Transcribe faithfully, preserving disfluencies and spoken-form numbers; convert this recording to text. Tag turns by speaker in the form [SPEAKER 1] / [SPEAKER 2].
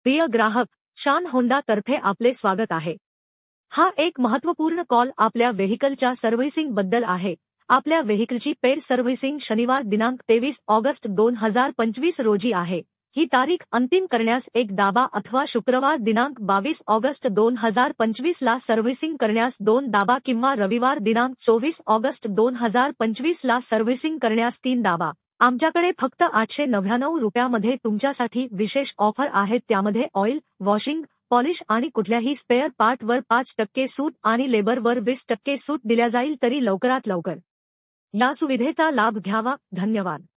[SPEAKER 1] प्रिय ग्राहक, शान होंडा तर्फे आपले स्वागत आहे। हा एक महत्त्वपूर्ण कॉल आपल्या व्हेइकलच्या सर्व्हिसिंग बद्दल आहे। आपल्या व्हेइकलची पेड सर्व्हिसिंग शनिवार दिनांक तेवीस ऑगस्ट दोन हजार पंचवीस रोजी आहे। ही तारीख अंतिम करण्यास एक दाबा अथवा शुक्रवार दिनांक बावीस ऑगस्ट दोन हजार पंचवीस ला सर्व्हिसिंग करण्यास दोन दाबा किंवा रविवार दिनांक चोवीस ऑगस्ट दोन हजार पंचवीस ला सर्व्हिसिंग करण्यास तीन दाबा। आमच्याकडे फक्त आठशे नव्याण्णव रुपयामध्ये तुमच्यासाठी विशेष ऑफर आहेत, त्यामध्ये ऑइल, वॉशिंग, पॉलिश आणि कुठल्याही स्पेअर पार्टवर पाच टक्के सूट आणि लेबरवर वीस टक्के सूट दिल्या जाईल, तरी लवकरात लवकर या सुविधेचा लाभ घ्यावा। धन्यवाद।